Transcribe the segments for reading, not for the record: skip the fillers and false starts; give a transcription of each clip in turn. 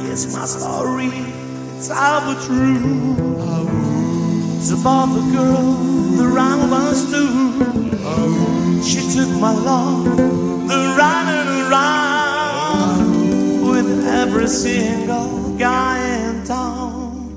It's my story, it's all true. It's about the girl the round once knew. She took my love, the round and around, with every single guy in town.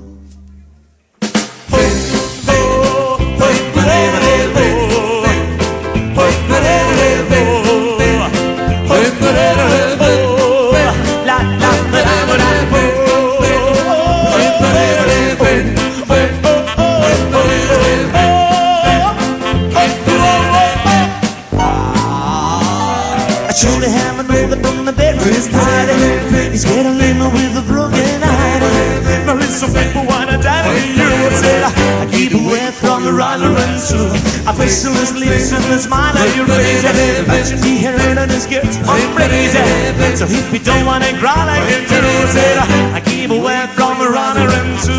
I truly haven't known that from the bed is tired. He's getting in with a broken eye. Now listen, people wanna die to you. I keep away from the runner and so I face his lips and the smile on your face. Imagine he heard and his gifts I'm crazy. So if you don't wanna cry like you do, I keep away from the runner and so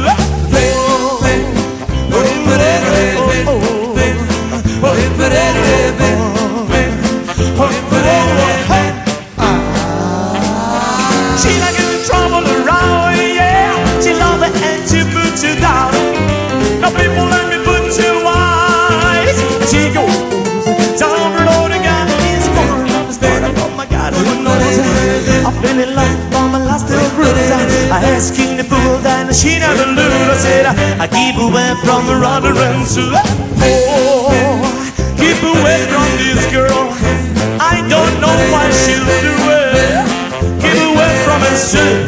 she like in trouble around, yeah. She love it and she put you down. Now people let me put you wise. She goes down the road again. It's more than the start. Oh my God, who knows? I fell in love for my last little bruise. I asked King the fool that she never lose. I said I keep away from the runner and so keep away from this girl. I don't know why she'll do it. Keep away from her soon.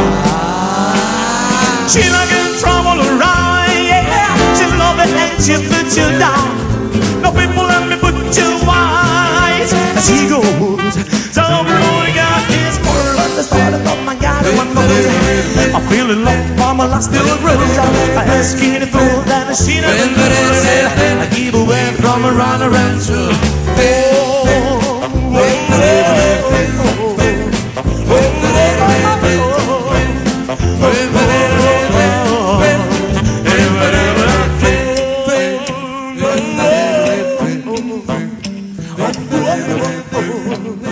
She like in trouble around, yeah. She love it and she put you down. No people let me put you wise. As he goes down the road again, it's more like the start of my God. I'm feeling love for my last little bruise. I ask any fool that she never knows. I keep away from a runner and so oh,